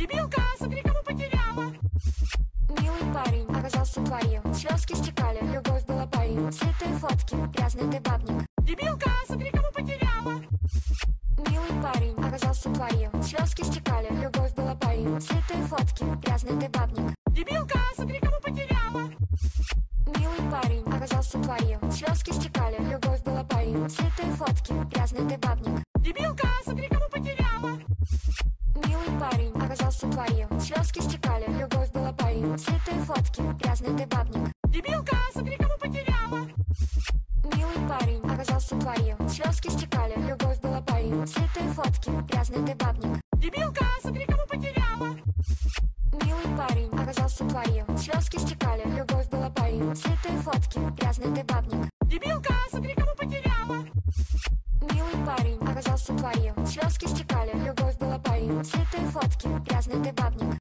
Дебилка, смотри, кого потеряла. Милый парень оказался твоим. Слезки стекали, любовь была парень. Цветы, фотки, грязный ты бабник. Дебилка, смотри, кого потеряла. Милый парень оказался твоим. Слезки стекали, любовь была парень. Цветы, фотки, грязный ты бабник. Дебилка, смотри, кого потеряла. Милый парень оказался твоим. Слезки стекали, любовь была парень. Цветы, фотки, грязный ты бабник. Дебилка, смотри, кого потеряла. Милый парень оказался твоим. Слезки стекали, любовь была парень. Цветы, фотки, грязный ты бабник. Дебилка, смотри, кого потеряла. Милый парень оказался твоим. Слезки стекали, любовь была парень. Цветы, фотки, грязный ты бабник. Дебилка, смотри, кого потеряла. Милый парень оказался твоим. Слезки стекали, любовь была парень. Цветы, фотки, грязный ты бабник. Дебилка, смотри, кого потеряла. Милый парень оказался твоим. Слезки стекали, любовь была парень. Цветы, фотки, грязный ты бабник.